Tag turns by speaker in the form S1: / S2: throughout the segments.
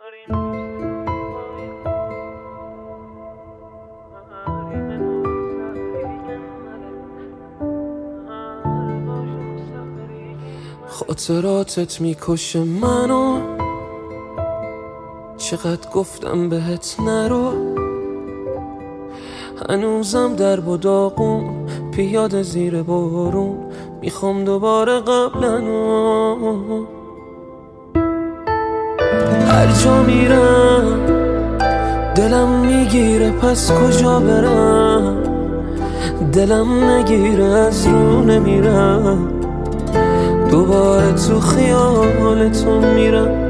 S1: خاطراتت میکشه منو، چقدر گفتم بهت نرو، هنوزم در داغون پیاده زیر بارون، میخوام دوباره قبلنو. هر جا میرم دلم میگیره، پس کجا برم؟ دلم نگیره از رو نمیرم، دوباره تو خیالتون میرم.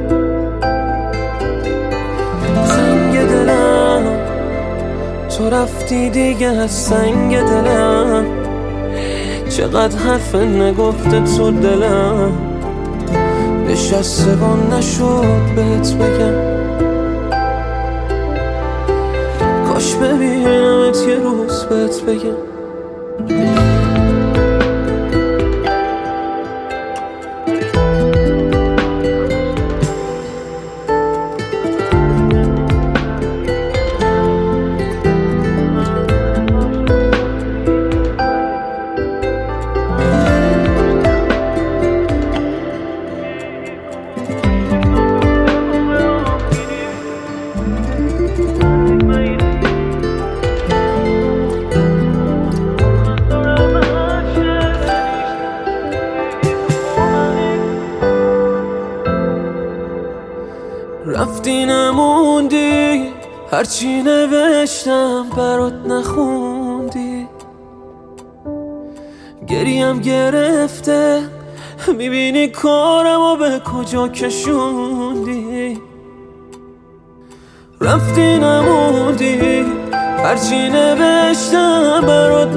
S1: زنگ دلم تو رفتی دیگه از سنگ دلم، چقدر حرف نگفته تو دلم، نشسته و نشد بهت بگم. کاش ببینمت یه روز بهت بگم. رفتی نموندی، هرچی نوشتم برات نخوندی، گریم گرفته میبینی کارمو به کجا کشوندی. رفتی نموندی، هرچی نوشتم برات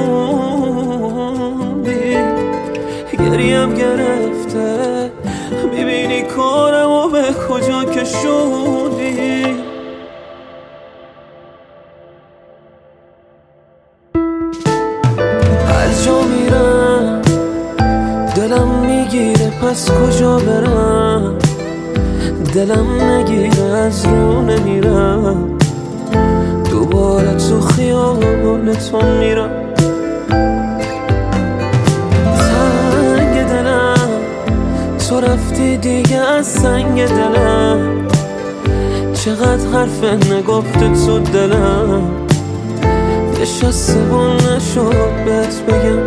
S1: نخوندی، گریم گرفته میبینی کارمو به کجا کشوندی. هر جا میرم دلم میگیره، پس کجا برم؟ دلم نگیره از رو نمیرم، دوباره تو خیالتون میرم. تو رفتی دیگه از سنگ دلم، چقدر حرف نگفته تو دلم، نشسته و نشد بهت بگم.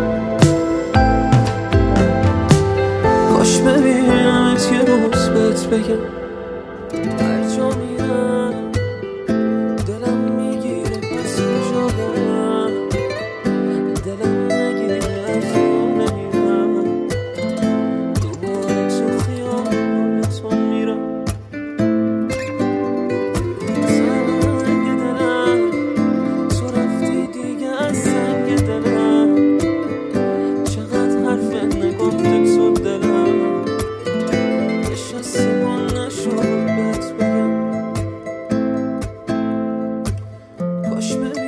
S1: کاش ببینمت یه روز بهت بگم. هر جا میرم دلم میگیره، پس کجا برم؟ دلم نگیره از رو نمیرم، دوباره تو خیالتون میرم. سنگ دلم تو رفتی دیگه از سنگ دلم، چقدر حرف نگفته تو دلم، نشسته و نشد بهت بگم. کاش